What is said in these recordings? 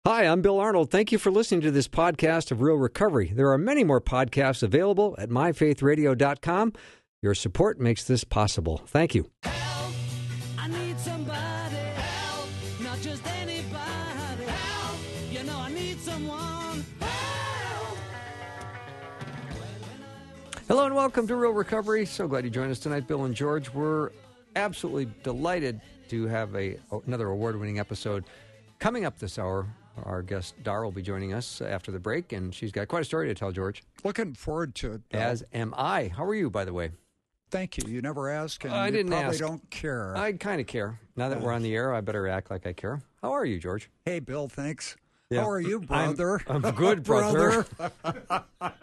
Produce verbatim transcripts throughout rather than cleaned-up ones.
Hi, I'm Bill Arnold. Thank you for listening to this podcast of Real Recovery. There are many more podcasts available at my faith radio dot com. Your support makes this possible. Thank you. Help, I need somebody. Help, not just anybody. Help, you know I need someone. Help. Hello and welcome to Real Recovery. So glad you joined us tonight, Bill and George. We're absolutely delighted to have a another award-winning episode coming up this hour. Our guest, Dar, will be joining us after the break, and she's got quite a story to tell, George. Looking forward to it, Bill. As am I. How are you, by the way? Thank you. You never ask, and I you didn't probably ask. don't care. I kind of care. Now that we're on the air, I better act like I care. How are you, George? Hey, Bill, thanks. Yeah. How are you, I'm- brother? I'm good, brother. Brother.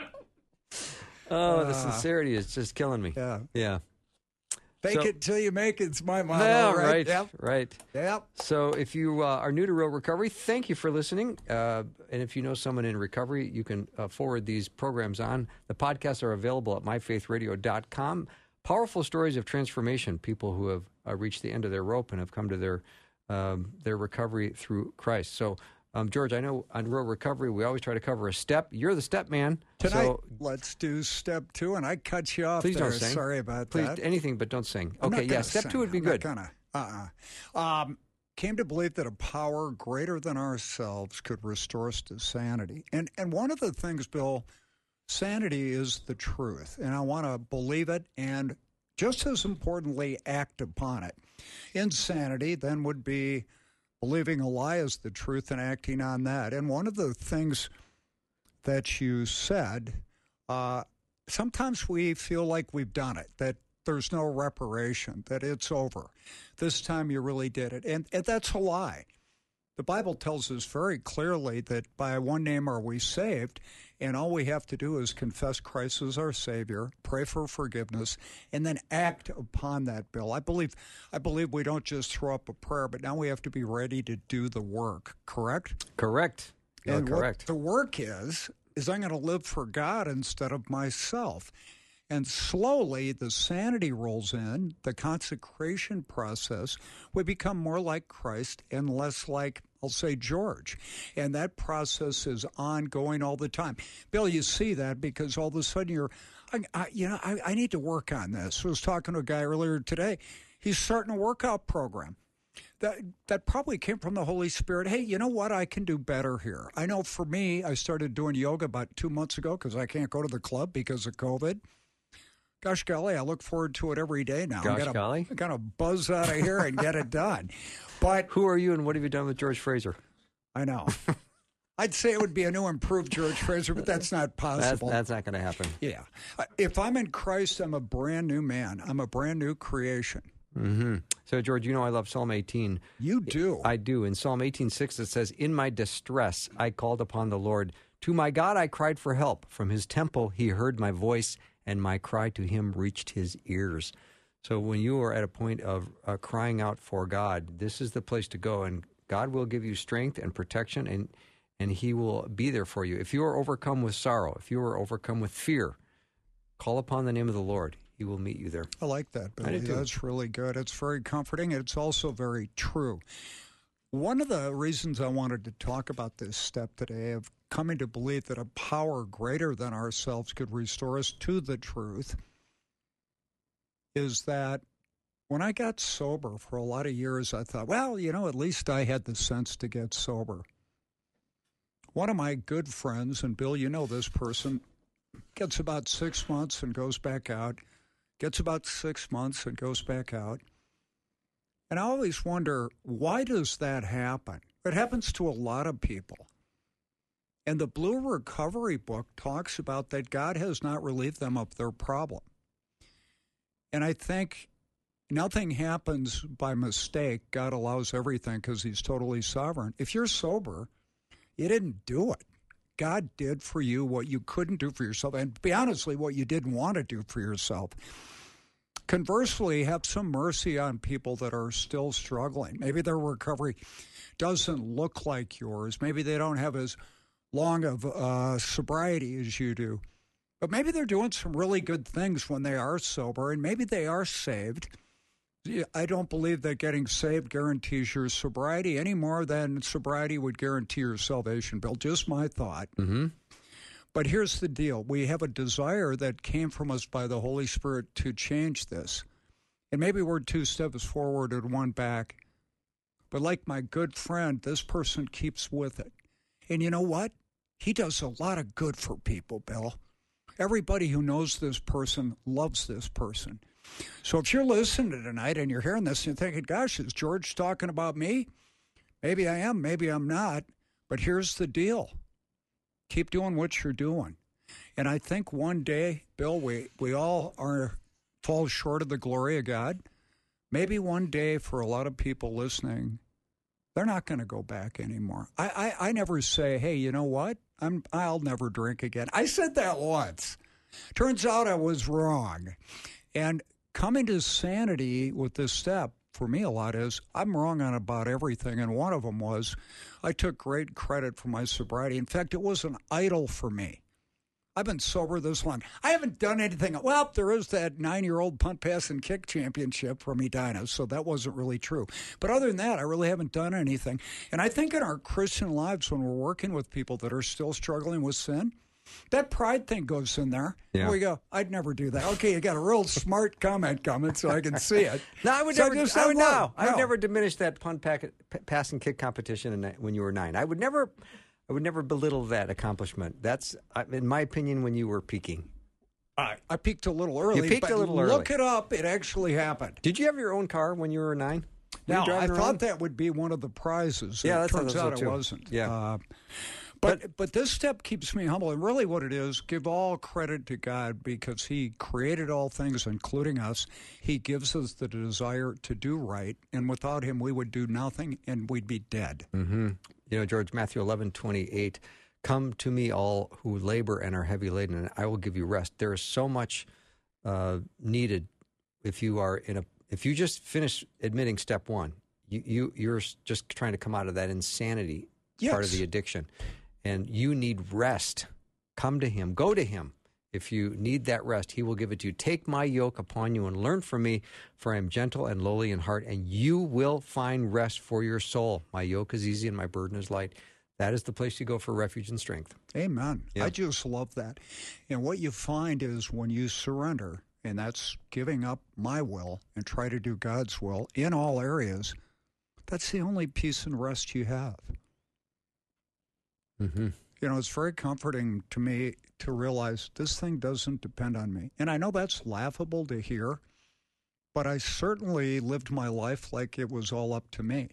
Oh, the Uh, sincerity is just killing me. Yeah. Yeah. Fake So- it till you make it's my motto, Yeah, right? right, Yep. right. Yep. So if you uh, are new to Real Recovery, thank you for listening. Uh, and if you know someone in recovery, you can uh, forward these programs on. The podcasts are available at my faith radio dot com. Powerful stories of transformation, people who have uh, reached the end of their rope and have come to their um, their recovery through Christ. So, um, George, I know on Real Recovery, we always try to cover a step. You're the step man. Tonight, so let's do step two, and I cut you off please there. don't sing. Sorry about Please, that. anything but don't sing. I'm not Okay, yeah, gonna step sing. two would be I'm good. Not gonna. Uh-uh. Um, came to believe that a power greater than ourselves could restore us to sanity. And and one of the things, Bill, sanity is the truth, and I want to believe it and just as importantly act upon it. Insanity then would be believing a lie is the truth and acting on that. And one of the things that you said, uh, sometimes we feel like we've done it, that there's no reparation, that it's over. This time you really did it. And, and that's a lie. The Bible tells us very clearly that by one name are we saved, and all we have to do is confess Christ as our Savior, pray for forgiveness, and then act upon that, Bill. I believe I believe we don't just throw up a prayer, but now we have to be ready to do the work, correct? Correct. You're and correct. What the work is, is I'm going to live for God instead of myself. And slowly, the sanity rolls in, the consecration process, we become more like Christ and less like, I'll say, George. And that process is ongoing all the time. Bill, you see that because all of a sudden you're, I, I, you know, I, I need to work on this. I was talking to a guy earlier today. He's starting a workout program. That that probably came from the Holy Spirit. Hey, you know what? I can do better here. I know for me, I started doing yoga about two months ago because I can't go to the club because of COVID. Gosh golly, I look forward to it every day now. Gosh I'm gonna, golly. I'm going to buzz out of here and get it done. But Who are you and what have you done with George Fraser? I know. I'd say it would be a new improved George Fraser, but that's not That's, possible. that's not going to happen. Yeah. Uh, If I'm in Christ, I'm a brand new man. I'm a brand new creation. Mm-hmm. So, George, you know I love Psalm eighteen. You do. I do. In Psalm eighteen six, it says, "In my distress, I called upon the Lord. To my God, I cried for help. From his temple, he heard my voice, and my cry to him reached his ears." So when you are at a point of uh, crying out for God, this is the place to go, and God will give you strength and protection, and, and he will be there for you. If you are overcome with sorrow, if you are overcome with fear, call upon the name of the Lord. He will meet you there. I like that, I Billy. do too. That's really good. It's very comforting. It's also very true. One of the reasons I wanted to talk about this step today of coming to believe that a power greater than ourselves could restore us to the truth is that when I got sober for a lot of years, I thought, well, you know, at least I had the sense to get sober. One of my good friends, and Bill, you know this person, gets about six months and goes back out, gets about six months and goes back out. And I always wonder, why does that happen? It happens to a lot of people. And the Blue Recovery book talks about that God has not relieved them of their problem. And I think nothing happens by mistake. God allows everything because he's totally sovereign. If you're sober, you didn't do it. God did for you what you couldn't do for yourself, and to be honestly, what you didn't want to do for yourself. Conversely, have some mercy on people that are still struggling. Maybe their recovery doesn't look like yours. Maybe they don't have as long of uh, sobriety as you do. But maybe they're doing some really good things when they are sober, and maybe they are saved. I don't believe that getting saved guarantees your sobriety any more than sobriety would guarantee your salvation, Bill. Just my thought. Mm-hmm. But here's the deal. We have a desire that came from us by the Holy Spirit to change this. And maybe we're two steps forward and one back. But like my good friend, this person keeps with it. And you know what? He does a lot of good for people, Bill. Everybody who knows this person loves this person. So if you're listening tonight and you're hearing this and you're thinking, gosh, is George talking about me? Maybe I am, maybe I'm not. But here's the deal. Keep doing what you're doing. And I think one day, Bill, we, we all are fall short of the glory of God. Maybe one day for a lot of people listening, they're not going to go back anymore. I, I, I never say, hey, you know what? I'm, I'll never drink again. I said that once. Turns out I was wrong. And coming to sanity with this step, for me a lot is, I'm wrong on about everything. And one of them was, I took great credit for my sobriety. In fact, it was an idol for me. I've been sober this long. I haven't done anything. Well, there is that nine-year-old punt, pass, and kick championship from Edina, so that wasn't really true. But other than that, I really haven't done anything. And I think in our Christian lives, when we're working with people that are still struggling with sin, that pride thing goes in there. Yeah. We go, I'd never do that. Okay, you got a real smart comment coming so I can see it. No, I would So never. just I would unload. no. I would No. never diminish that punt, pack, p- pass, and kick competition in, when you were nine. I would never. I would never belittle that accomplishment. That's, in my opinion, when you were peaking. I, I peaked a little early. You peaked but a little look early. it up. It actually happened. Did you have your own car when you were nine? Were you Now, I driving thought around? that would be one of the prizes. Yeah, it that's what I turns thought out so, it too. wasn't. Yeah. Uh, but but this step keeps me humble. And really what it is, give all credit to God because he created all things, including us. He gives us the desire to do right. And without him, we would do nothing and we'd be dead. Mm-hmm. You know, George, Matthew eleven twenty-eight, come to me all who labor and are heavy laden, and I will give you rest. There is so much uh, needed if you are in a, if you just finish admitting step one, you, you, you're just trying to come out of that insanity Yes. part of the addiction. And you need rest. Come to him. Go to him. If you need that rest, he will give it to you. Take my yoke upon you and learn from me, for I am gentle and lowly in heart, and you will find rest for your soul. My yoke is easy and my burden is light. That is the place you go for refuge and strength. Amen. Yeah. I just love that. And what you find is when you surrender, and that's giving up my will and try to do God's will in all areas, that's the only peace and rest you have. Mm-hmm. You know, it's very comforting to me to realize this thing doesn't depend on me. And I know that's laughable to hear, but I certainly lived my life like it was all up to me.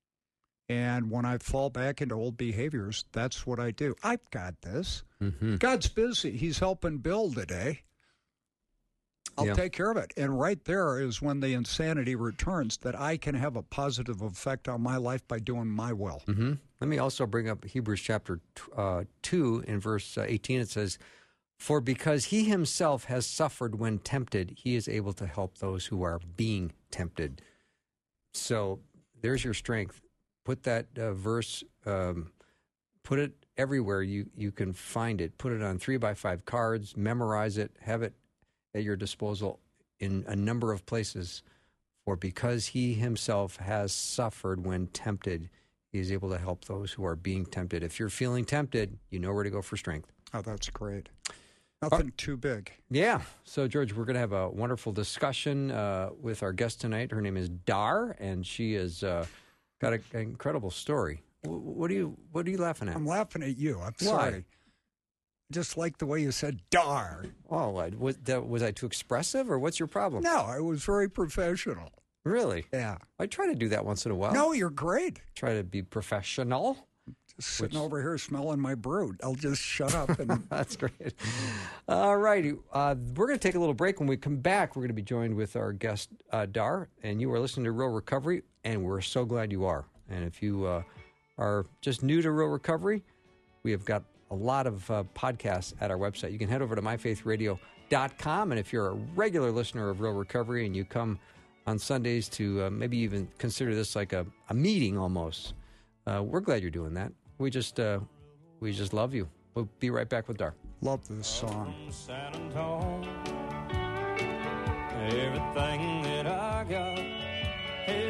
And when I fall back into old behaviors, that's what I do. I've got this. Mm-hmm. God's busy. He's helping Bill today. I'll Yeah. take care of it. And right there is when the insanity returns, that I can have a positive effect on my life by doing my will. Mm-hmm. Let me also bring up Hebrews chapter uh, two in verse uh, eighteen. It says, for because he himself has suffered when tempted, he is able to help those who are being tempted. So there's your strength. Put that uh, verse, um, put it everywhere you, you can find it. Put it on three by five cards, memorize it, have it at your disposal in a number of places. For because he himself has suffered when tempted, he is able to help those who are being tempted. If you're feeling tempted, you know where to go for strength. Oh, that's great. Nothing too big. Yeah. So, George, we're going to have a wonderful discussion uh, with our guest tonight. Her name is Dar, and she has uh, got a, an incredible story. W- What are you What are you laughing at? I'm laughing at you. I'm Why? sorry. Just like the way you said "dar." Oh, I- was, that, was I too expressive, or what's your problem? No, I was very professional. Really? Yeah. I try to do that once in a while. No, you're great. Try to be professional. Just sitting Which- over here smelling my brood. I'll just shut up and That's great. All righty. Uh, we're going to take a little break. When we come back, we're going to be joined with our guest, uh, Dar, and you are listening to Real Recovery, and we're so glad you are. And if you uh, are just new to Real Recovery, we have got a lot of uh, podcasts at our website. You can head over to my faith radio dot com, and if you're a regular listener of Real Recovery and you come on Sundays to uh, maybe even consider this like a, a meeting almost, uh, we're glad you're doing that. We just uh, we just love you. We'll be right back with Dar. love this song. From San Antonio, everything that I got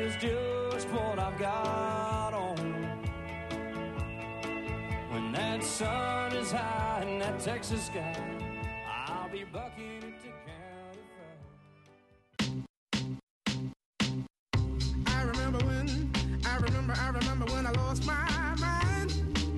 is just what I've got on. When that sun is high in that Texas sky, I'll be bucking it to county fair. I remember when, I remember, I remember when I lost my mind.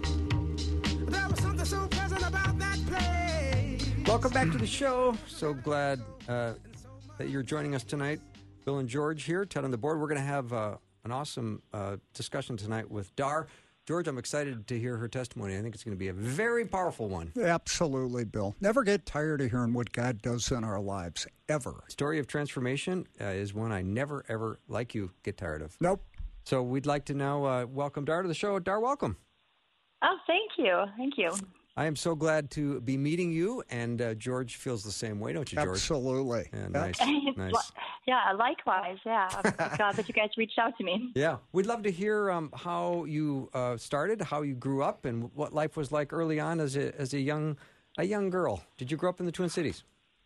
There was something so pleasant about that place. Welcome back to the show. So glad uh, that you're joining us tonight. Bill and George here, Ted on the board. We're going to have uh, an awesome uh, discussion tonight with Dar. George, I'm excited to hear her testimony. I think it's going to be a very powerful one. Absolutely, Bill. Never get tired of hearing what God does in our lives, ever. Story of transformation uh, is one I never, ever, like you, get tired of. Nope. So we'd like to now uh, welcome Dar to the show. Dar, welcome. Oh, thank you. Thank you. I am so glad to be meeting you, and uh, George feels the same way, don't you, George? Absolutely. Yeah, nice, nice. Yeah, likewise. Yeah, I'm glad that you guys reached out to me. Yeah, we'd love to hear um, how you uh, started, how you grew up, and what life was like early on as a as a young a young girl. Did you grow up in the Twin Cities?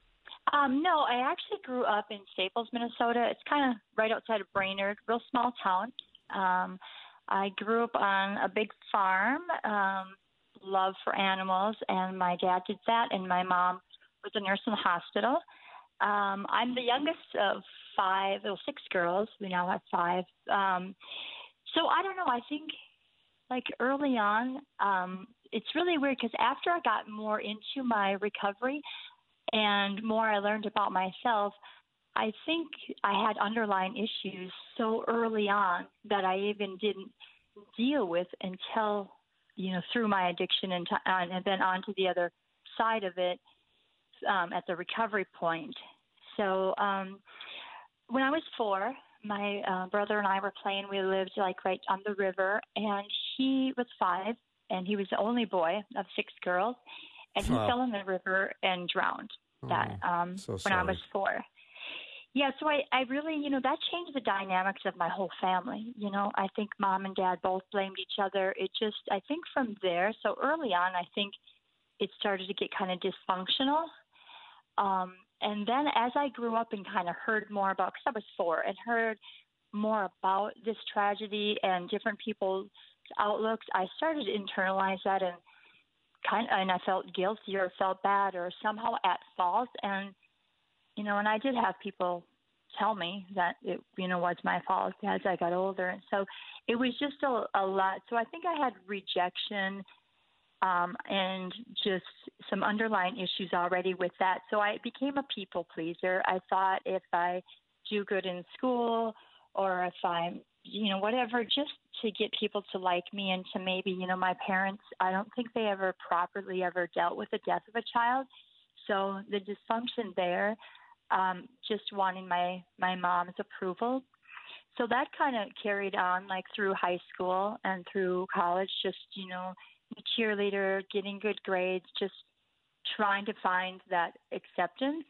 Um, no, I actually grew up in Staples, Minnesota. It's kind of right outside of Brainerd, real small town. Um, I grew up on a big farm. Um, love for animals, and my dad did that, and my mom was a nurse in the hospital. Um, I'm the youngest of five, well, six girls. We now have five. Um, so I don't know. I think, like, early on, um, it's really weird because after I got more into my recovery and more I learned about myself, I think I had underlying issues so early on that I even didn't deal with until, you know, through my addiction and, t- uh, and then on to the other side of it um, at the recovery point. So um, when I was four, my uh, brother and I were playing. We lived like right on the river, and he was five, and he was the only boy of six girls, and he Wow. fell in the river and drowned. Oh, that um, so when sorry. I was four. Yeah, so I, I really, you know, that changed the dynamics of my whole family. You know, I think mom and dad both blamed each other. It just, I think from there, so early on, I think it started to get kind of dysfunctional. Um, and then as I grew up and kind of heard more about, because I was four, and heard more about this tragedy and different people's outlooks, I started to internalize that and kind of, and I felt guilty or felt bad or somehow at fault. And you know, and I did have people tell me that it, you know, was my fault as I got older. And so it was just a, a lot. So I think I had rejection um, and just some underlying issues already with that. So I became a people pleaser. I thought if I do good in school or if I'm, you know, whatever, just to get people to like me and to maybe, you know, my parents, I don't think they ever properly ever dealt with the death of a child. So the dysfunction there, um, just wanting my, my mom's approval. So that kind of carried on like through high school and through college, just, you know, the cheerleader, getting good grades, just trying to find that acceptance.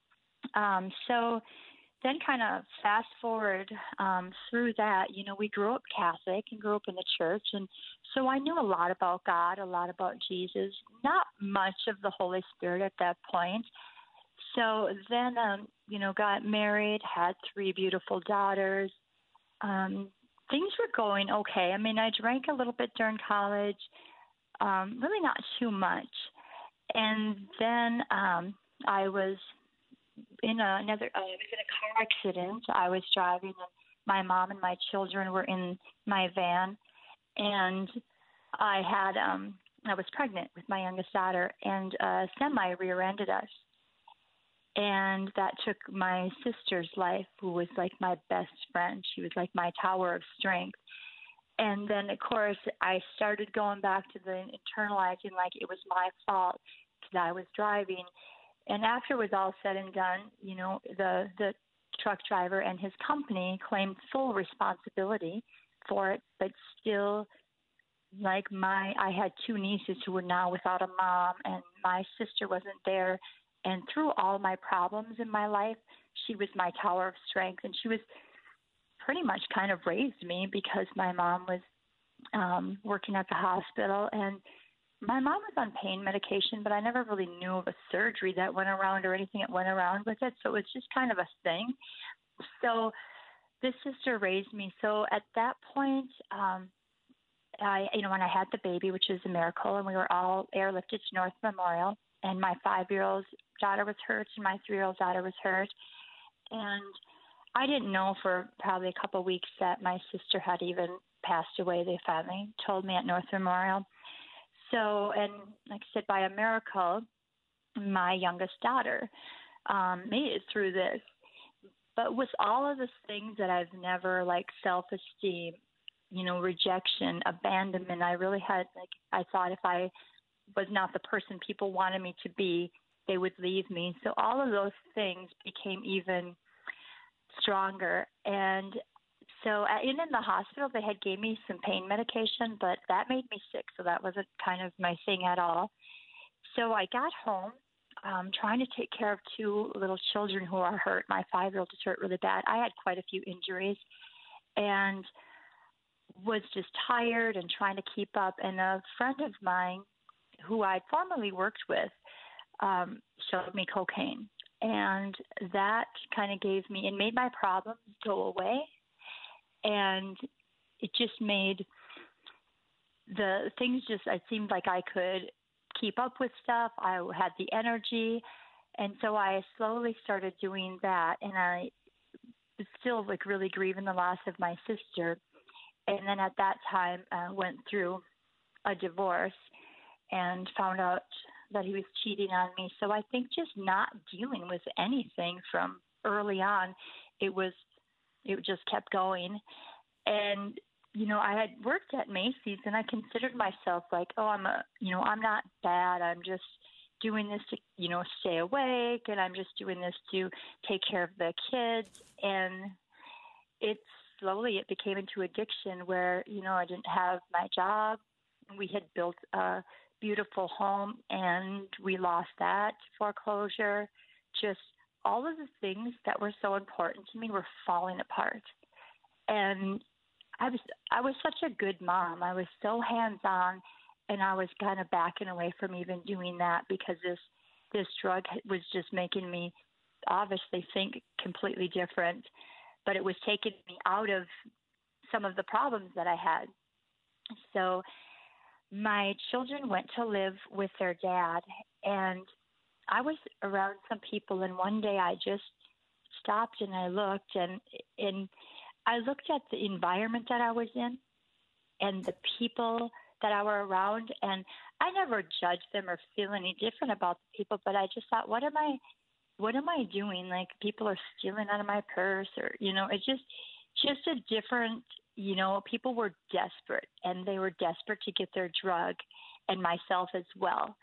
Um, so then kind of fast forward um, through that, you know, we grew up Catholic and grew up in the church. And so I knew a lot about God, a lot about Jesus, not much of the Holy Spirit at that point. So then, um, you know, got married, had three beautiful daughters. Um, things were going okay. I mean, I drank a little bit during college, um, really not too much. And then um, I was in a, another, uh, I was in a car accident. I was driving, and my mom and my children were in my van, and I had, um, I was pregnant with my youngest daughter, and a semi rear-ended us. And that took my sister's life, who was like my best friend. She was like my tower of strength. And then, of course, I started going back to the internalizing like it was my fault because I was driving. And after it was all said and done, you know, the, the truck driver and his company claimed full responsibility for it, but still, like my, I had two nieces who were now without a mom, and my sister wasn't there. And through all my problems in my life, she was my tower of strength, and she was pretty much kind of raised me because my mom was um, working at the hospital, and my mom was on pain medication, but I never really knew of a surgery that went around or anything that went around with it. So it was just kind of a thing. So this sister raised me. So at that point, um, I, you know, when I had the baby, which was a miracle, and we were all airlifted to North Memorial, and my five-year-old daughter was hurt, and my three-year-old daughter was hurt, and I didn't know for probably a couple of weeks that my sister had even passed away. They finally told me at North Memorial. So, and like I said, by a miracle, my youngest daughter um, made it through this. But with all of the things that I've never, like self-esteem, you know, rejection, abandonment, I really had, like, I thought if I was not the person people wanted me to be, they would leave me. So all of those things became even stronger. And so in, in the hospital, they had gave me some pain medication, but that made me sick. So that wasn't kind of my thing at all. So I got home, um, trying to take care of two little children who are hurt. My five-year-old is hurt really bad. I had quite a few injuries and was just tired and trying to keep up. And a friend of mine who I'd formerly worked with um, showed me cocaine. And that kind of gave me, and made my problems go away. And it just made the things just, it seemed like I could keep up with stuff. I had the energy. And so I slowly started doing that. And I was still like really grieving the loss of my sister. And then at that time, I went through a divorce and found out that he was cheating on me. So I think just not dealing with anything from early on, it was, it just kept going. And, you know, I had worked at Macy's and I considered myself like, oh, I'm a, you know, I'm not bad. I'm just doing this to, you know, stay awake. And I'm just doing this to take care of the kids. And it's slowly, it became into addiction where, you know, I didn't have my job. We had built a beautiful home and we lost that to foreclosure. Just all of the things that were so important to me were falling apart. And I was I was such a good mom. I was so hands-on, and I was kind of backing away from even doing that because this this drug was just making me obviously think completely different, but it was taking me out of some of the problems that I had. So my children went to live with their dad, and I was around some people, and one day I just stopped and I looked, and and I looked at the environment that I was in and the people that I were around, and I never judged them or feel any different about the people, but I just thought, what am I, what am I doing? Like, people are stealing out of my purse, or, you know, it's just, just a different, you know, people were desperate, and they were desperate to get their drug, and myself as well.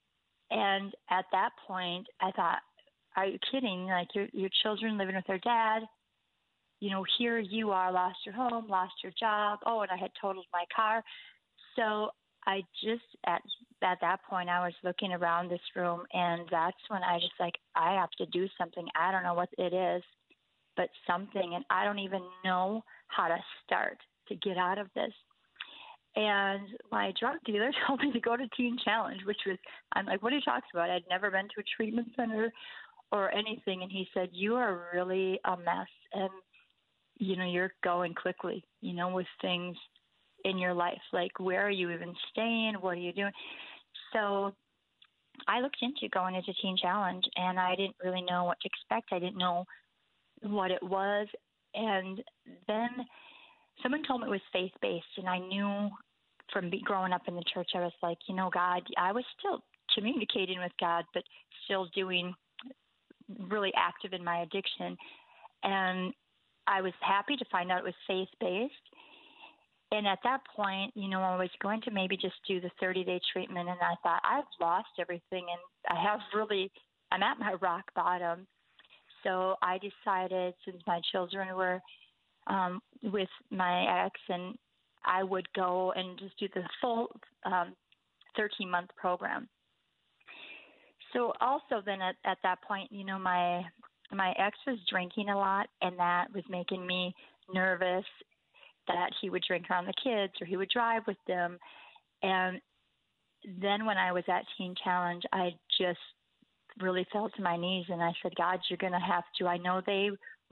And at that point, I thought, are you kidding? Like, your your children living with their dad, you know, here you are, lost your home, lost your job. Oh, and I had totaled my car. So I just, at at that point, I was looking around this room, and that's when I just like, I have to do something. I don't know what it is, but something, and I don't even know how to start to get out of this. And my drug dealer told me to go to Teen Challenge, which was, I'm like, what are you talking about? I'd never been to a treatment center or anything. And he said, you are really a mess, and, you know, you're going quickly, you know, with things in your life. Like, where are you even staying? What are you doing? So I looked into going into Teen Challenge, and I didn't really know what to expect. I didn't know what it was. And then someone told me it was faith-based, and I knew from be, growing up in the church, I was like, you know, God, I was still communicating with God, but still doing really active in my addiction. And I was happy to find out it was faith-based. And at that point, you know, I was going to maybe just do the thirty-day treatment, and I thought, I've lost everything, and I have really, I'm at my rock bottom. So I decided, since my children were um, with my ex, and I would go and just do the full um, thirteen-month program. So also then at, at that point, you know, my my ex was drinking a lot, and that was making me nervous that he would drink around the kids or he would drive with them. And then when I was at Teen Challenge, I just really fell to my knees, and I said, God, you're going to have to, I know they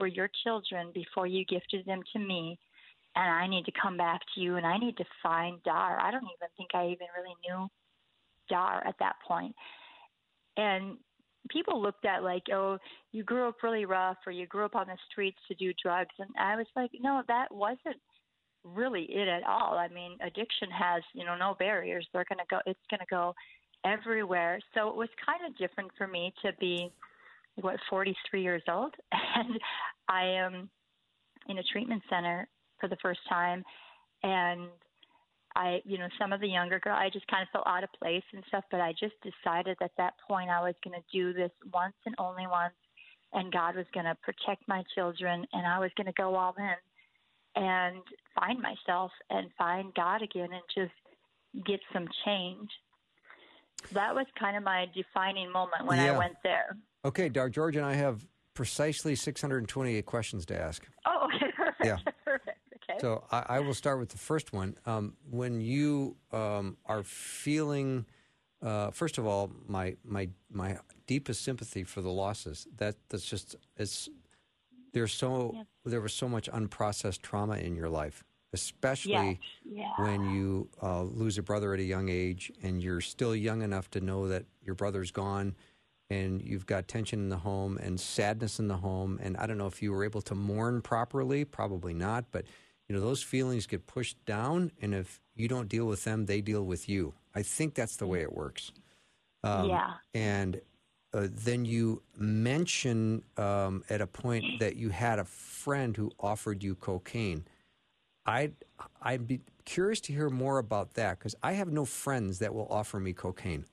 were your children before you gifted them to me, and I need to come back to you, and I need to find Dar. I don't even think I even really knew Dar at that point. And people looked at like, oh, you grew up really rough, or you grew up on the streets to do drugs. And I was like, no, that wasn't really it at all. I mean, addiction has, you know, no barriers. They're going to go, it's going to go everywhere. So it was kind of different for me to be, what, forty-three years old. And I am in a treatment center for the first time. And I, you know, some of the younger girls, I just kind of felt out of place and stuff, but I just decided at that point I was going to do this once and only once, and God was going to protect my children, and I was going to go all in and find myself and find God again and just get some change. That was kind of my defining moment when yeah. I went there. Okay, Dar, George and I have precisely six hundred twenty-eight questions to ask. Oh, okay, perfect. Yeah. Perfect. Okay. So I, I will start with the first one. Um, when you um, are feeling, uh, first of all, my my my deepest sympathy for the losses. That that's just it's there's so Yep. there was so much unprocessed trauma in your life, especially Yes. Yeah. when you uh, lose a brother at a young age, and you're still young enough to know that your brother's gone, and you've got tension in the home and sadness in the home. And I don't know if you were able to mourn properly, probably not, but you know, those feelings get pushed down, and if you don't deal with them, they deal with you. I think that's the way it works. Um, Yeah. And uh, then you mention um, at a point that you had a friend who offered you cocaine. I'd, I'd be curious to hear more about that, because I have no friends that will offer me cocaine.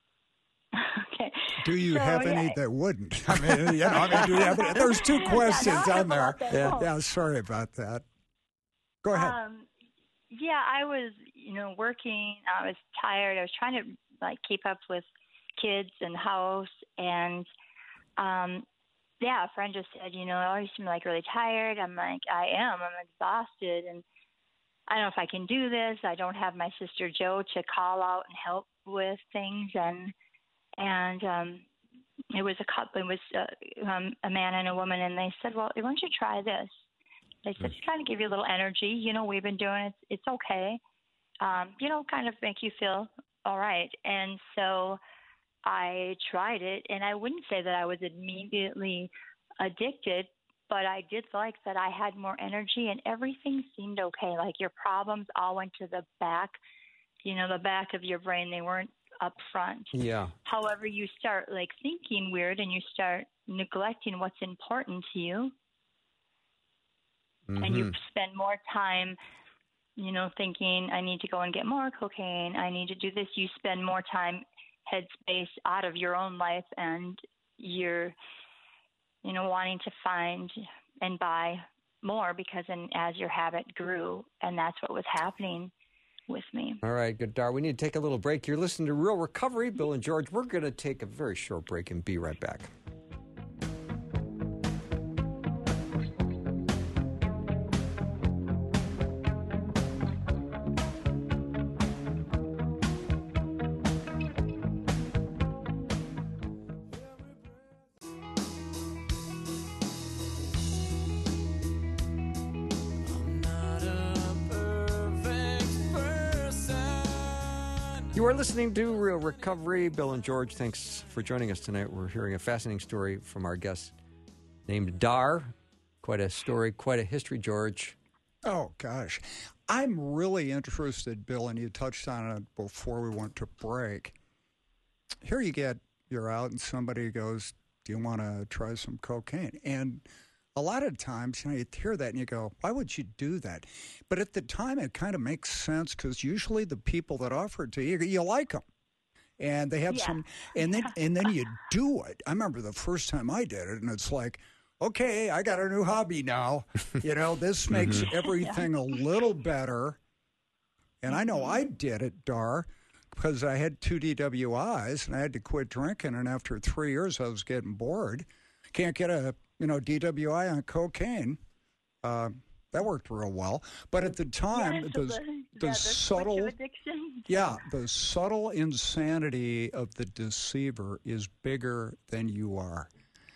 Okay. Do you So, have yeah. any that wouldn't? I mean, you know, I mean, do you have any? There's two questions Yeah, no, on there. about that. Yeah. No. Yeah, sorry about that. Go ahead. Um, yeah, I was, you know, working. I was tired. I was trying to like keep up with kids and house, and um, yeah, a friend just said, you know, oh, you seem like really tired. I'm like, I am. I'm exhausted, and I don't know if I can do this. I don't have my sister Jo to call out and help with things, and and um, it was a couple. It was uh, um, a man and a woman, and they said, well, why don't you try this? They said, just kind of give you a little energy. You know, we've been doing it. It's okay. Um, you know, kind of make you feel all right. And so I tried it, and I wouldn't say that I was immediately addicted, but I did like that I had more energy and everything seemed okay. Like your problems all went to the back, you know, the back of your brain. They weren't up front. Yeah. However, you start like thinking weird and you start neglecting what's important to you. Mm-hmm. And you spend more time, you know, thinking, I need to go and get more cocaine. I need to do this. You spend more time headspace out of your own life, and you're, you know, wanting to find and buy more because then as your habit grew, and that's what was happening with me. All right, good, Dar. We need to take a little break. You're listening to Real Recovery. Bill and George, we're going to take a very short break and be right back. You are listening to Real Recovery. Bill and George, thanks for joining us tonight. We're hearing a fascinating story from our guest named Dar. Quite a story, quite a history, George. Oh, gosh. I'm really interested, Bill, and you touched on it before we went to break. Here you get, you're out and somebody goes, do you want to try some cocaine? And a lot of times, you know, you hear that and you go, why would you do that? But at the time, it kind of makes sense because usually the people that offer it to you, you like them. And they have Yeah. some, and then and then you do it. I remember the first time I did it, and it's like, okay, I got a new hobby now. You know, this makes everything a little better. And I know I did it, Dar, because I had two D W Is, and I had to quit drinking. And after three years, I was getting bored. Can't get a, you know, D W I on cocaine. Uh, that worked real well. But at the time, Yeah, so the, the, the, yeah, the switch of subtle... addiction. Yeah, the subtle insanity of the deceiver is bigger than you are.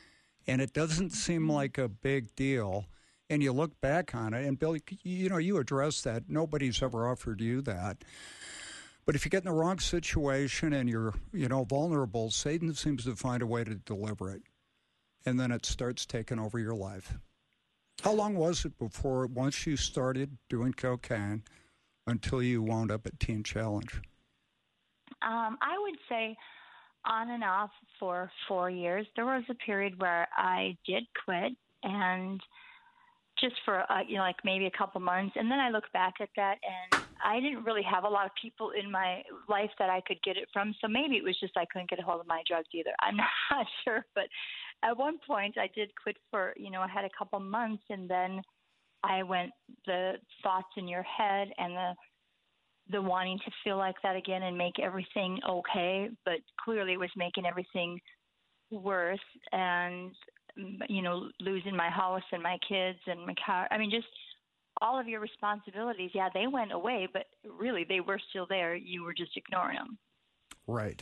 and it doesn't seem like a big deal. And you look back on it, and Bill, you know, you addressed that. Nobody's ever offered you that. But if you get in the wrong situation and you're, you know, vulnerable, Satan seems to find a way to deliver it. And then it starts taking over your life. How long was it before, once you started doing cocaine, until you wound up at Teen Challenge? Um, I would say on and off for four years. There was a period where I did quit, and just for, uh, you know, like maybe a couple months. And then I look back at that, and I didn't really have a lot of people in my life that I could get it from. So maybe it was just I couldn't get a hold of my drugs either. I'm not sure. But at one point I did quit for, you know, I had a couple months, and then I went, the thoughts in your head and the the wanting to feel like that again and make everything okay. But clearly it was making everything worse. And you know, losing my house and my kids and my car. I mean, just all of your responsibilities. Yeah, they went away, but really they were still there. You were just ignoring them. Right.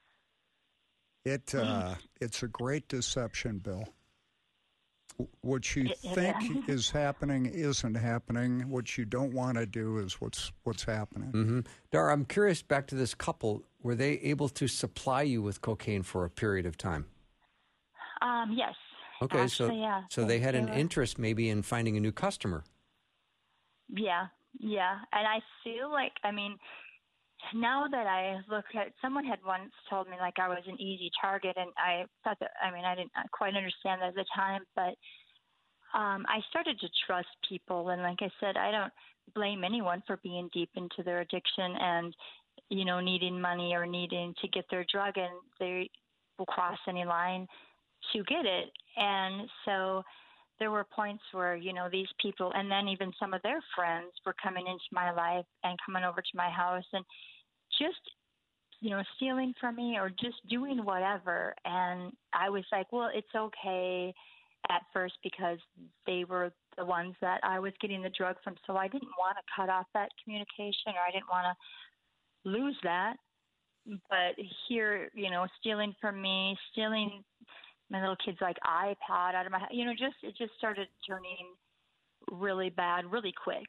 It uh, it's a great deception, Bill. What you It- it think is. is happening isn't happening. What you don't want to do is what's what's happening. Mm-hmm. Dara, I'm curious, back to this couple, were they able to supply you with cocaine for a period of time? Um, yes. Okay, Actually, so yeah. so they had an were- interest maybe in finding a new customer. Yeah, yeah. And I feel like, I mean, now that I look at, someone had once told me like I was an easy target, and I thought that, I mean, I didn't quite understand that at the time, but um, I started to trust people. And like I said, I don't blame anyone for being deep into their addiction and, you know, needing money or needing to get their drug, and they will cross any line to get it. And so there were points where, you know, these people, and then even some of their friends, were coming into my life and coming over to my house and just, you know, stealing from me or just doing whatever. And I was like, well, it's okay at first because they were the ones that I was getting the drug from. So I didn't want to cut off that communication, or I didn't want to lose that. But here, you know, stealing from me, stealing my little kid's like iPod out of my, you know, just, it just started turning really bad, really quick.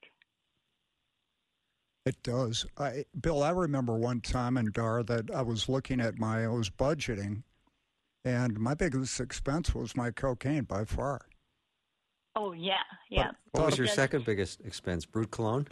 It does. I, Bill, I remember one time in Dar that I was looking at my, I was budgeting, and my biggest expense was my cocaine by far. Oh, yeah, yeah. What was your Because- second biggest expense? Brute cologne?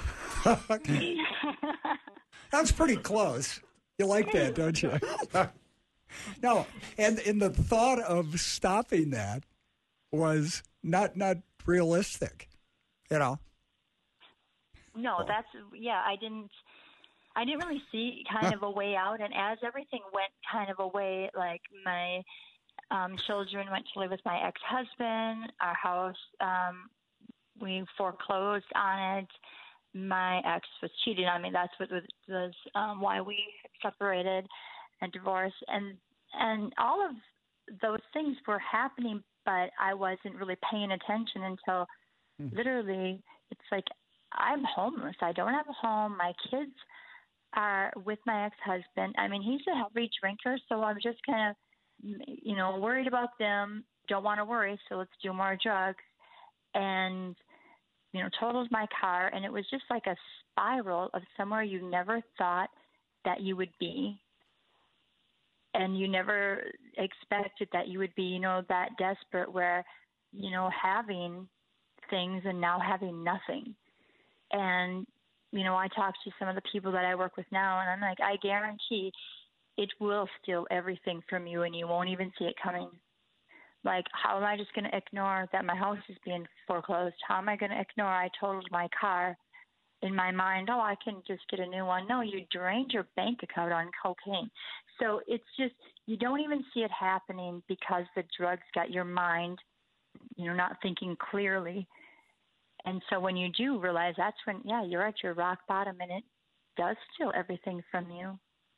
That's pretty close. You like that, don't you? No, and and the thought of stopping that was not not realistic, you know. No, that's, yeah, I didn't, I didn't really see kind of a way out. And as everything went kind of away, like my um, children went to live with my ex-husband, our house, um, we foreclosed on it. My ex was cheating on me. That's what was, was um, why we separated and divorced. And, and all of those things were happening, but I wasn't really paying attention until mm. literally it's like, I'm homeless. I don't have a home. My kids are with my ex-husband. I mean, he's a heavy drinker, so I'm just kind of, you know, worried about them. Don't want to worry, so let's do more drugs. And, you know, totaled my car, and it was just like a spiral of somewhere you never thought that you would be. And you never expected that you would be, you know, that desperate where, you know, having things and now having nothing. And, you know, I talk to some of the people that I work with now, and I'm like, I guarantee it will steal everything from you, and you won't even see it coming. Like, how am I just going to ignore that my house is being foreclosed? How am I going to ignore I totaled my car? In my mind, oh, I can just get a new one. No, you drained your bank account on cocaine. So it's just, you don't even see it happening because the drugs got your mind, you know, not thinking clearly. And so when you do realize, that's when, yeah, you're at your rock bottom, and it does steal everything from you.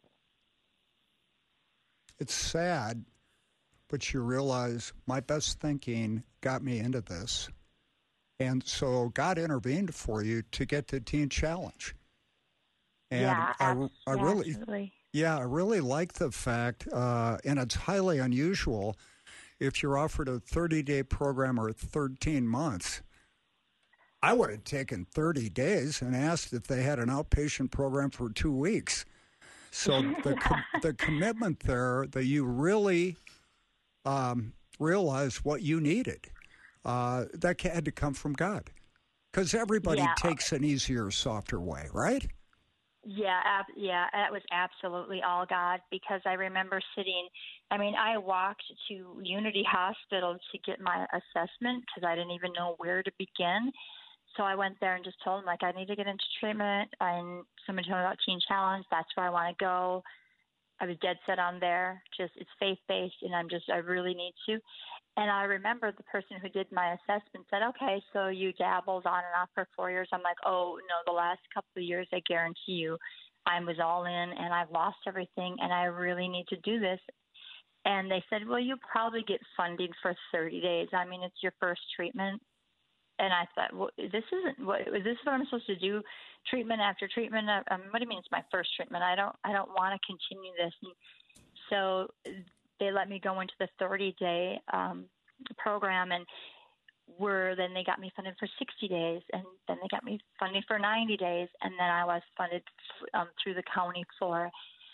It's sad, but you realize my best thinking got me into this. And so God intervened for you to get to Teen Challenge. And yeah, I, abs- I yeah, really, absolutely. yeah, I really like the fact, uh, and it's highly unusual. if you're offered a thirty-day program or thirteen months, I would have taken thirty days and asked if they had an outpatient program for two weeks. So the com- the commitment there that you really um, realized what you needed, uh, that had to come from God. Because everybody Yeah. takes an easier, softer way, right? Yeah, ab- yeah, that was absolutely all God, because I remember sitting, I mean, I walked to Unity Hospital to get my assessment because I didn't even know where to begin. So I went there and just told them, like, I need to get into treatment. And somebody told me about Teen Challenge. That's where I want to go. I was dead set on there. Just, it's faith-based, and I'm just, I really need to. And I remember the person who did my assessment said, okay, so you dabbled on and off for four years. I'm like, oh, no, the last couple of years, I guarantee you, I was all in, and I've lost everything, and I really need to do this. And they said, well, you probably get funding for thirty days. I mean, it's your first treatment. And I thought, well, this isn't what is this what I'm supposed to do? Treatment after treatment. Um, what do you mean it's my first treatment? I don't, I don't want to continue this. And so they let me go into the thirty day um, program, and were then they got me funded for sixty days, and then they got me funded for ninety days, and then I was funded um, through the county for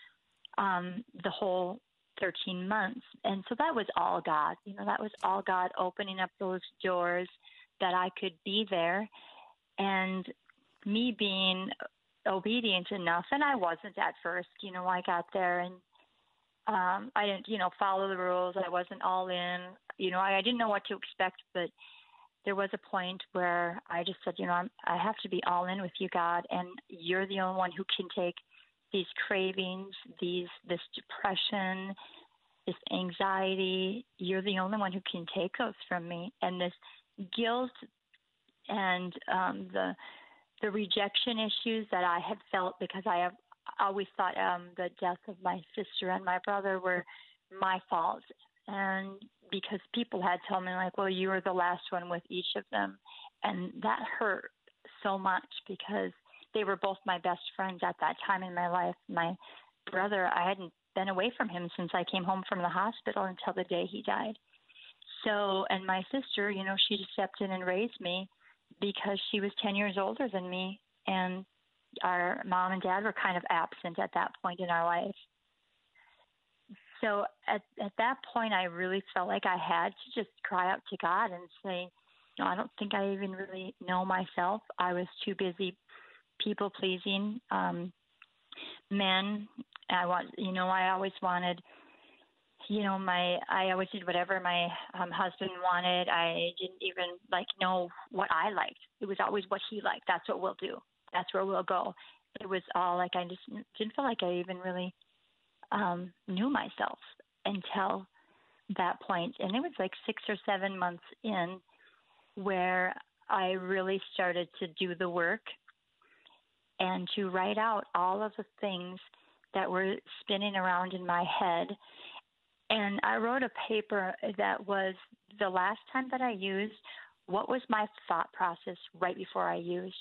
um, the whole thirteen months. And so that was all God. You know, that was all God opening up those doors that I could be there, and me being obedient enough. And I wasn't at first. You know, I got there and um, I didn't, you know, follow the rules. I wasn't all in. You know, I, I didn't know what to expect, but there was a point where I just said, you know, I'm, I have to be all in with you, God, and you're the only one who can take these cravings, these this depression, this anxiety. You're the only one who can take those from me, and this guilt and um, the the rejection issues that I had felt, because I have always thought um, the death of my sister and my brother were my fault, and because people had told me, like, well, you were the last one with each of them, and that hurt so much because they were both my best friends at that time in my life. My brother, I hadn't been away from him since I came home from the hospital until the day he died. So, and my sister, you know, she just stepped in and raised me because she was ten years older than me, and our mom and dad were kind of absent at that point in our life. So at at that point, I really felt like I had to just cry out to God and say, you know, I don't think I even really know myself. I was too busy people pleasing um, men. I want, you know, I always wanted. You know, my I always did whatever my um, husband wanted. I didn't even like know what I liked. It was always what he liked. That's what we'll do. That's where we'll go. It was all like I just didn't feel like I even really um, knew myself until that point. And it was like six or seven months in where I really started to do the work and to write out all of the things that were spinning around in my head. And I wrote a paper that was the last time that I used, what was my thought process right before I used.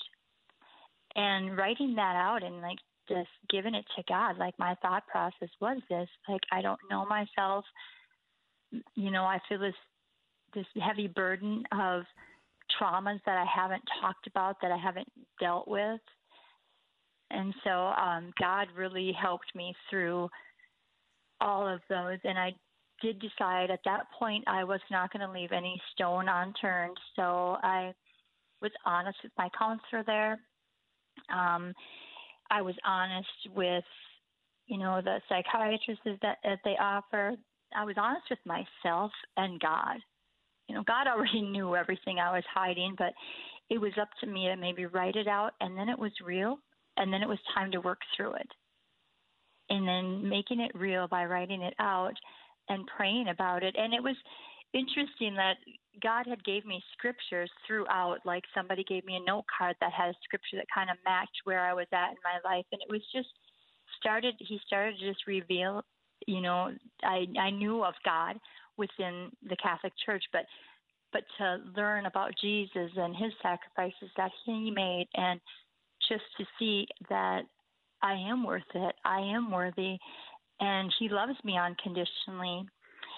And writing that out and like just giving it to God, like my thought process was this, like I don't know myself. You know, I feel this this heavy burden of traumas that I haven't talked about, that I haven't dealt with. And so um, God really helped me through all of those, and I did decide at that point I was not going to leave any stone unturned. So I was honest with my counselor there. Um, I was honest with, you know, the psychiatrists that, that they offer. I was honest with myself and God. You know, God already knew everything I was hiding, but it was up to me to maybe write it out, and then it was real, and then it was time to work through it. And then making it real by writing it out and praying about it. And it was interesting that God had gave me scriptures throughout, like somebody gave me a note card that had a scripture that kind of matched where I was at in my life. And it was just started, he started to just reveal, you know, I, I knew of God within the Catholic Church, but but to learn about Jesus and his sacrifices that he made, and just to see that I am worth it. I am worthy, and he loves me unconditionally.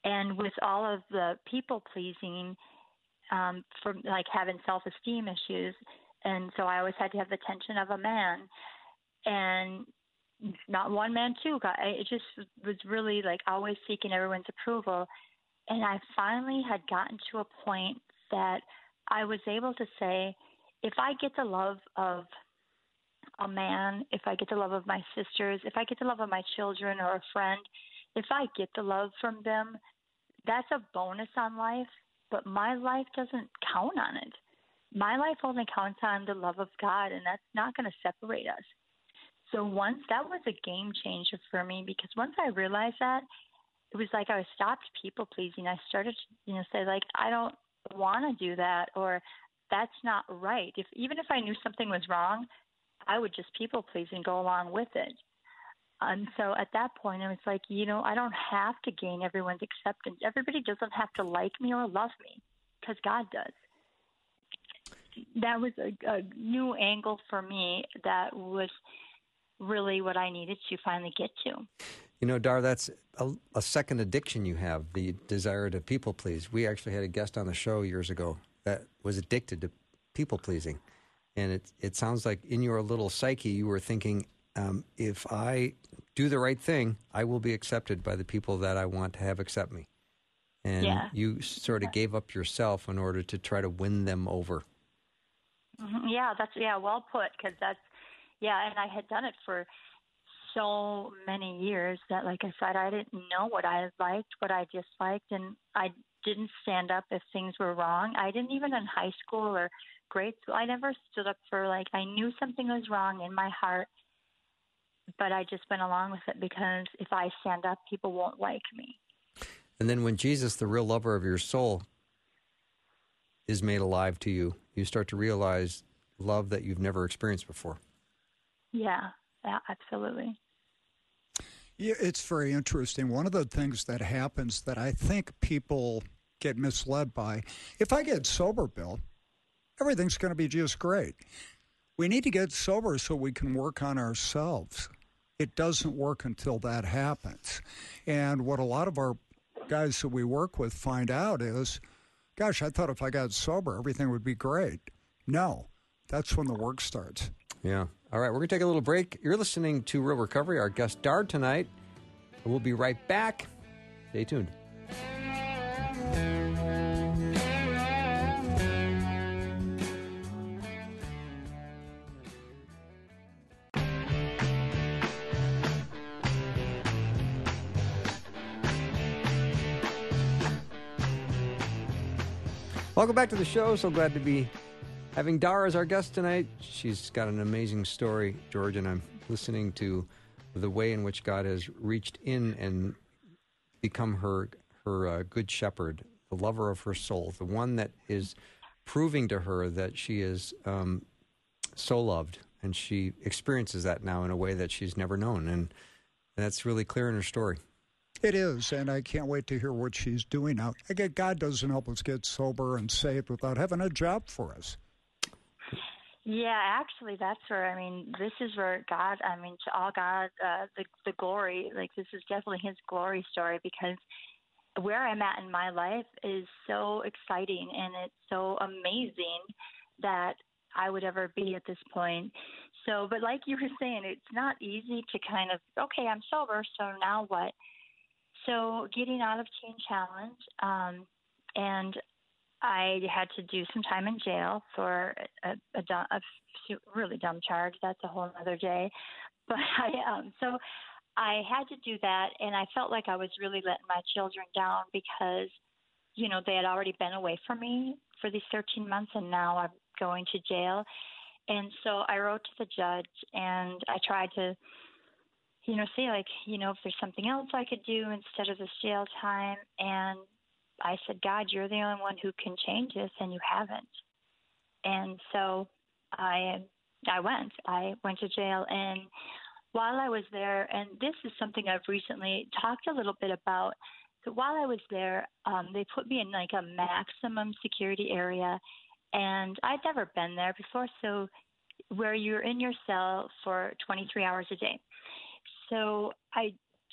And with all of the people pleasing, um, from like having self-esteem issues, and so I always had to have the attention of a man, and not one man, two. God, it just was really like always seeking everyone's approval. And I finally had gotten to a point that I was able to say, if I get the love of a man, if I get the love of my sisters, if I get the love of my children or a friend, if I get the love from them, that's a bonus on life, but my life doesn't count on it. My life only counts on the love of God, and that's not going to separate us. So once that was a game changer for me, because once I realized that, it was like I stopped people pleasing. I started to, you know, say like, I don't want to do that, or that's not right. If even if I knew something was wrong, I would just people please and go along with it. And so at that point, I was like, you know, I don't have to gain everyone's acceptance. Everybody doesn't have to like me or love me, because God does. That was a, a new angle for me that was really what I needed to finally get to. You know, Dar, that's a, a second addiction you have, the desire to people please. We actually had a guest on the show years ago that was addicted to people pleasing. And it it sounds like in your little psyche, you were thinking, um, if I do the right thing, I will be accepted by the people that I want to have accept me. And yeah. you sort of gave up yourself in order to try to win them over. Mm-hmm. Yeah, that's, yeah, well put, because that's, yeah, and I had done it for so many years that, like I said, I didn't know what I liked, what I disliked, and I didn't stand up if things were wrong. I didn't even in high school or grade school. I never stood up for, like, I knew something was wrong in my heart, but I just went along with it because if I stand up, people won't like me. And then when Jesus, the real lover of your soul, is made alive to you, you start to realize love that you've never experienced before. Yeah, yeah, absolutely. Yeah, it's very interesting. One of the things that happens that I think people get misled by, if I get sober, Bill, everything's going to be just great. We need to get sober so we can work on ourselves. It doesn't work until that happens. And what a lot of our guys that we work with find out is, gosh, I thought if I got sober, everything would be great. No, that's when the work starts. Yeah. All right, we're going to take a little break. You're listening to Real Recovery, our guest, Dar, tonight. We'll be right back. Stay tuned. Welcome back to the show. So glad to be having Dar as our guest tonight. She's got an amazing story, George, and I'm listening to the way in which God has reached in and become her her uh, good shepherd, the lover of her soul, the one that is proving to her that she is um, so loved, and she experiences that now in a way that she's never known, and that's really clear in her story. It is, and I can't wait to hear what she's doing now. Again, God doesn't help us get sober and saved without having a job for us. Yeah, actually, that's where, I mean, this is where God, I mean, to all God, uh, the, the glory, like this is definitely his glory story, because where I'm at in my life is so exciting and it's so amazing that I would ever be at this point. So, but like you were saying, it's not easy to kind of, okay, I'm sober, so now what? So getting out of Teen Challenge, um, and I had to do some time in jail for a, a, dumb, a really dumb charge. That's a whole other day. But I, um, so I had to do that, and I felt like I was really letting my children down because, you know, they had already been away from me for these thirteen months, and now I'm going to jail. And so I wrote to the judge, and I tried to, you know, say, like, you know, if there's something else I could do instead of this jail time. And I said, God, you're the only one who can change this, and you haven't. And so I I went. I went to jail, and while I was there, and this is something I've recently talked a little bit about, so while I was there, um, they put me in like a maximum security area, and I'd never been there before, so where you're in your cell for twenty-three hours a day. So I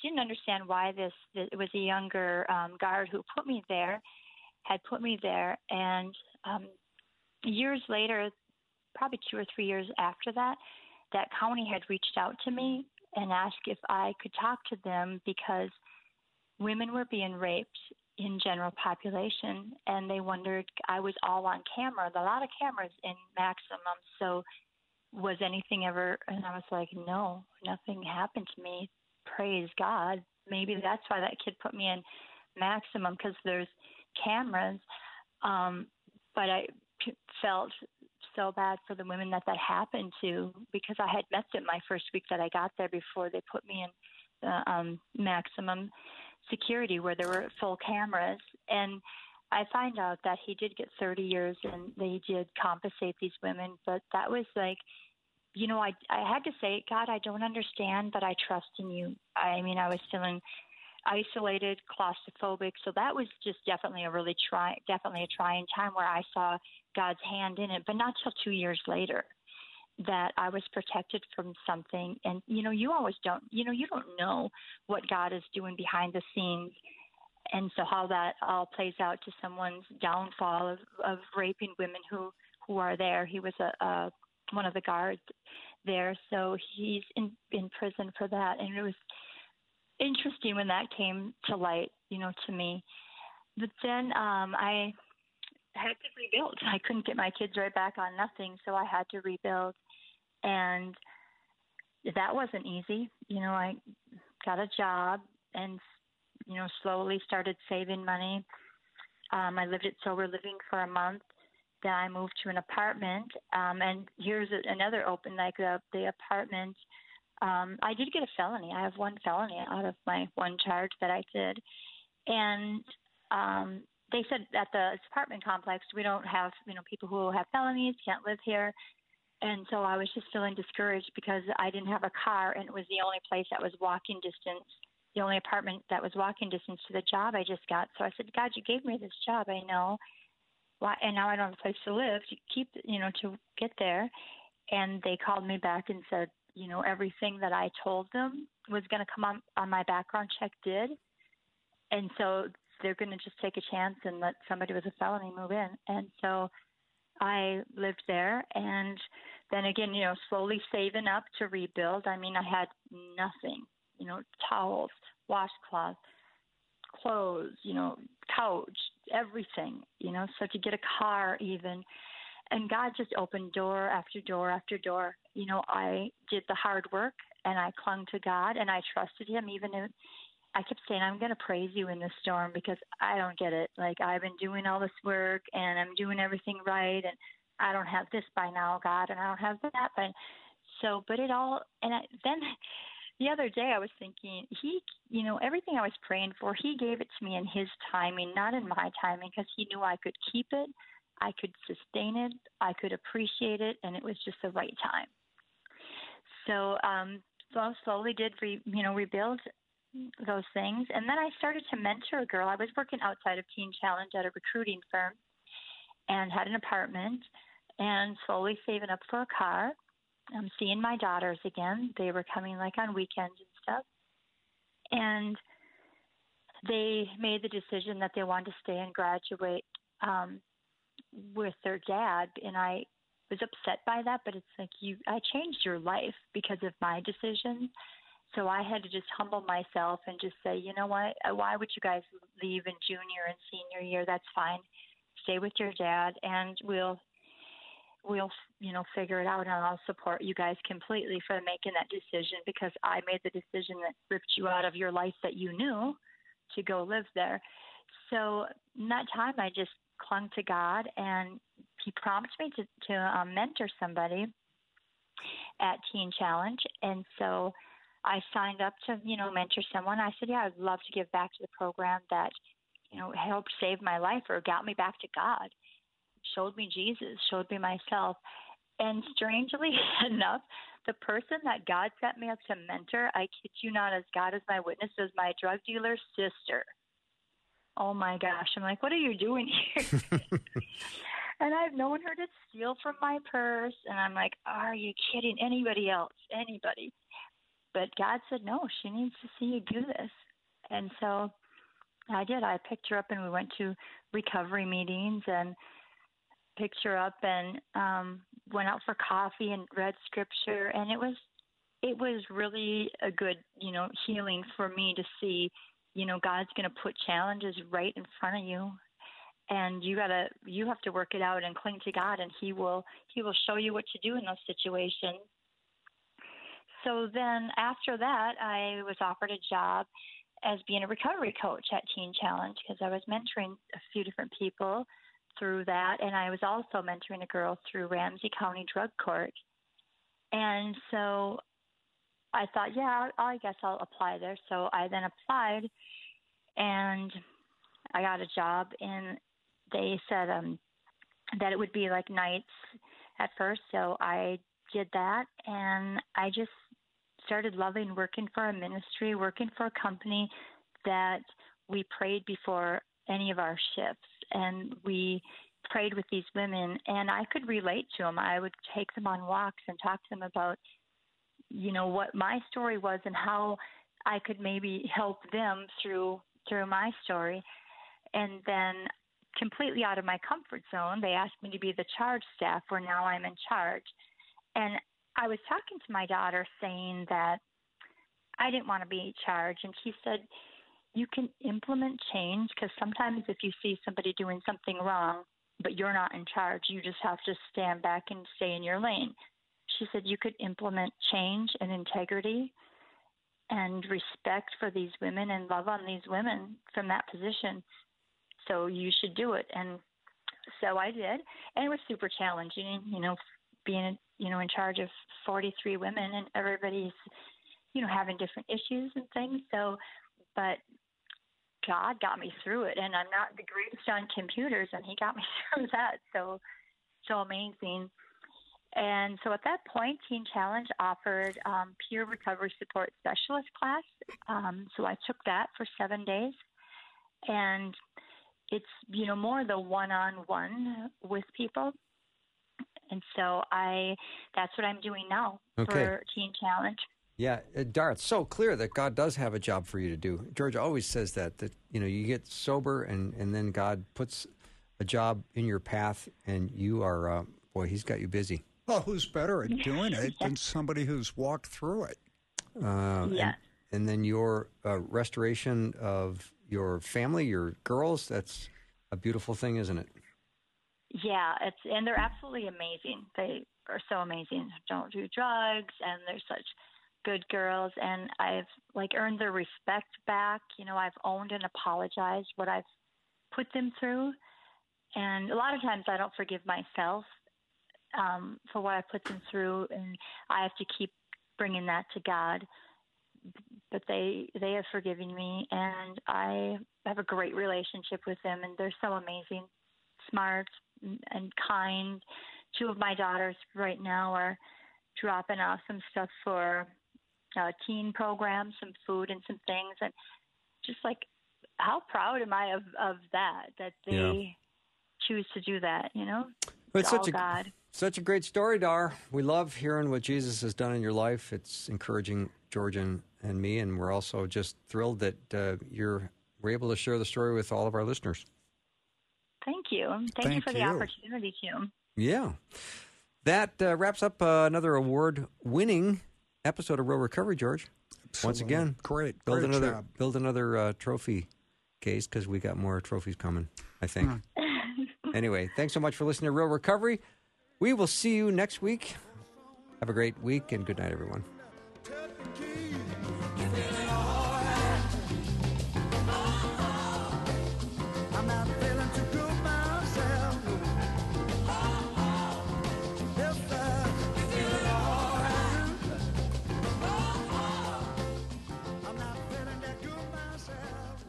didn't understand why this, this it was a younger um, guard who put me there, had put me there. And um, years later, probably two or three years after that, that county had reached out to me and asked if I could talk to them because women were being raped in general population, and they wondered, I was all on camera, a lot of cameras in Maximum, so was anything ever, and I was like, no, nothing happened to me, praise God. Maybe that's why that kid put me in Maximum, because there's cameras, um, but I p- felt so bad for the women that that happened to, because I had met them my first week that I got there before they put me in the um, Maximum security where there were full cameras. And I find out that he did get thirty years and they did compensate these women. But that was like, you know, I, I had to say, God, I don't understand, but I trust in you. I mean, I was feeling isolated, claustrophobic. So that was just definitely a really try, definitely a trying time where I saw God's hand in it, but not till two years later that I was protected from something. And, you know, you always don't, you know, you don't know what God is doing behind the scenes. And so how that all plays out to someone's downfall of, of raping women who, who are there. He was a, a one of the guards there. So he's in, in prison for that. And it was interesting when that came to light, you know, to me. But then um, I had to rebuild. I couldn't get my kids right back on nothing, so I had to rebuild. And that wasn't easy. You know, I got a job and, you know, slowly started saving money. Um, I lived at sober living for a month. Then I moved to an apartment. Um, and here's a, another open, like the, the apartment. Um, I did get a felony. I have one felony out of my one charge that I did. And um, they said at the apartment complex, we don't have, you know, people who have felonies, can't live here. And so I was just feeling discouraged because I didn't have a car, and it was the only place that was walking distance, the only apartment that was walking distance to the job I just got. So I said, God, you gave me this job, I know. Why? And now I don't have a place to live to keep, you know, to get there. And they called me back and said, you know, everything that I told them was going to come on, on my background check did. And so they're going to just take a chance and let somebody with a felony move in. And so I lived there, and then again, you know, slowly saving up to rebuild. I mean, I had nothing, you know, towels, washcloth, clothes, you know, couch, everything, you know, so to get a car even. And God just opened door after door after door. You know, I did the hard work, and I clung to God, and I trusted him even if I kept saying, I'm going to praise you in this storm because I don't get it. Like, I've been doing all this work and I'm doing everything right, and I don't have this by now, God, and I don't have that. But so, but it all, and I, then the other day I was thinking, he, you know, everything I was praying for, he gave it to me in his timing, not in my timing, because he knew I could keep it, I could sustain it, I could appreciate it, and it was just the right time. So, um, so I slowly did, re, you know, rebuild those things. And then I started to mentor a girl. I was working outside of Teen Challenge at a recruiting firm and had an apartment and slowly saving up for a car. I'm seeing my daughters again. They were coming like on weekends and stuff. And they made the decision that they wanted to stay and graduate um, with their dad. And I was upset by that, but it's like, you, I changed your life because of my decision. So I had to just humble myself and just say, you know what, why would you guys leave in junior and senior year? That's fine. Stay with your dad, and we'll, we'll, you know, figure it out, and I'll support you guys completely for making that decision, because I made the decision that ripped you out of your life that you knew to go live there. So in that time, I just clung to God, and he prompted me to, to um, mentor somebody at Teen Challenge. And so I signed up to, you know, mentor someone. I said, yeah, I'd love to give back to the program that, you know, helped save my life or got me back to God, showed me Jesus, showed me myself. And strangely enough, the person that God set me up to mentor, I kid you not, as God is my witness, was my drug dealer's sister. Oh my gosh. I'm like, what are you doing here? And I've known her to steal from my purse. And I'm like, are you kidding? Anybody else? Anybody? but God said, no, she needs to see you do this. And so I did. I picked her up and we went to recovery meetings and picked her up and um, went out for coffee and read scripture. And it was, it was really a good, you know, healing for me to see, you know, God's going to put challenges right in front of you. And you gotta, you have to work it out and cling to God, and He will, He will show you what to do in those situations. So then, after that, I was offered a job as being a recovery coach at Teen Challenge because I was mentoring a few different people through that, and I was also mentoring a girl through Ramsey County Drug Court. And so I thought, yeah, I guess I'll apply there. So I then applied, and I got a job in. They said um, that it would be like nights at first, so I did that, and I just started loving working for a ministry, working for a company that we prayed before any of our shifts, and we prayed with these women, and I could relate to them. I would take them on walks and talk to them about, you know, what my story was and how I could maybe help them through through my story. And then completely out of my comfort zone, they asked me to be the charge staff, where now I'm in charge. And I was talking to my daughter saying that I didn't want to be in charge. And she said, you can implement change, because sometimes if you see somebody doing something wrong, but you're not in charge, you just have to stand back and stay in your lane. She said you could implement change and integrity and respect for these women and love on these women from that position. So you should do it. And so I did. And it was super challenging, you know, being, you know, in charge of forty-three women, and everybody's, you know, having different issues and things. So, but God got me through it. And I'm not the greatest on computers, and He got me through that. So, so amazing. And so at that point, Teen Challenge offered um, peer recovery support specialist class. Um, so I took that for seven days. And it's, you know, more the one-on-one with people. And so I, that's what I'm doing now Okay. for Teen Challenge. Yeah, uh, Dar, it's so clear that God does have a job for you to do. George always says that, that, you know, you get sober and, and then God puts a job in your path, and you are, uh, boy, He's got you busy. Well, who's better at doing it than somebody who's walked through it? Uh, Yeah. and, and then your uh, restoration of your family, your girls, that's a beautiful thing, isn't it? Yeah, it's and they're absolutely amazing. They are so amazing. Don't do drugs, and they're such good girls. And I've like earned their respect back. You know, I've owned and apologized what I've put them through. And a lot of times I don't forgive myself um, for what I put them through, and I have to keep bringing that to God. But they they have forgiven me, and I have a great relationship with them, and they're so amazing, smart, and kind. Two of my daughters right now are dropping off some stuff for uh, teen programs, some food and some things, and just like, how proud am I of, of that, that they Yeah. choose to do that, you know? But It's such all a God. such a great story, Dar. We love hearing what Jesus has done in your life. It's encouraging George and, and me, and we're also just thrilled that uh, you're we're able to share the story with all of our listeners. Thank you. Thank, Thank you for the you. opportunity to. Yeah. That uh, wraps up uh, another award-winning episode of Real Recovery, George. Once Absolutely. again, Great, build great another job. build another uh, trophy case, because we got more trophies coming, I think. Anyway, thanks so much for listening to Real Recovery. We will see you next week. Have a great week, and good night, everyone. I'm not feeling too good myself. Yes, sir. Feeling alright. I'm not feeling that good myself.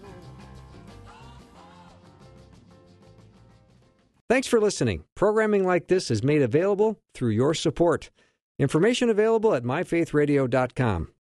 Thanks for listening. Programming like this is made available through your support. Information available at my faith radio dot com.